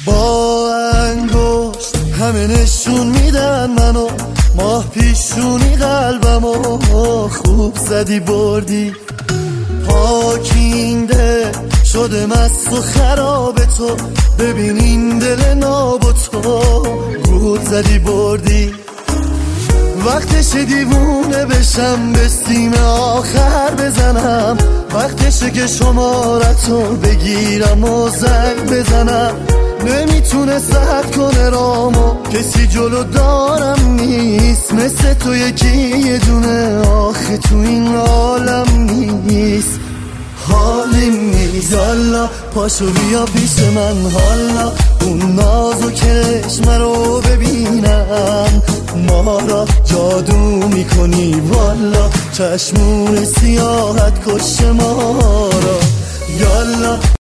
با انگشت همه نشون میدن منو، ماه پیشونی قلبمو خوب زدی بردی. پاکینده شده مست و خراب تو، ببین این دل ناب و تو گود زدی بردی. وقتشه دیوونه بشم، به سیم آخر بزنم، وقتشه که شمارتو بگیرم و زنگ بزنم. نمیتونه سد کنه رامو، کسی جلو دارم نیست مثل تو یکی یه دونه، آخه تو این عالم نیست. حالیم نیست یالا پاشو بیا پیش من، حالا اون ناز و چشم رو ببینم. ما را جادو میکنی والا، چشمون سیاحت کش ما را یالا.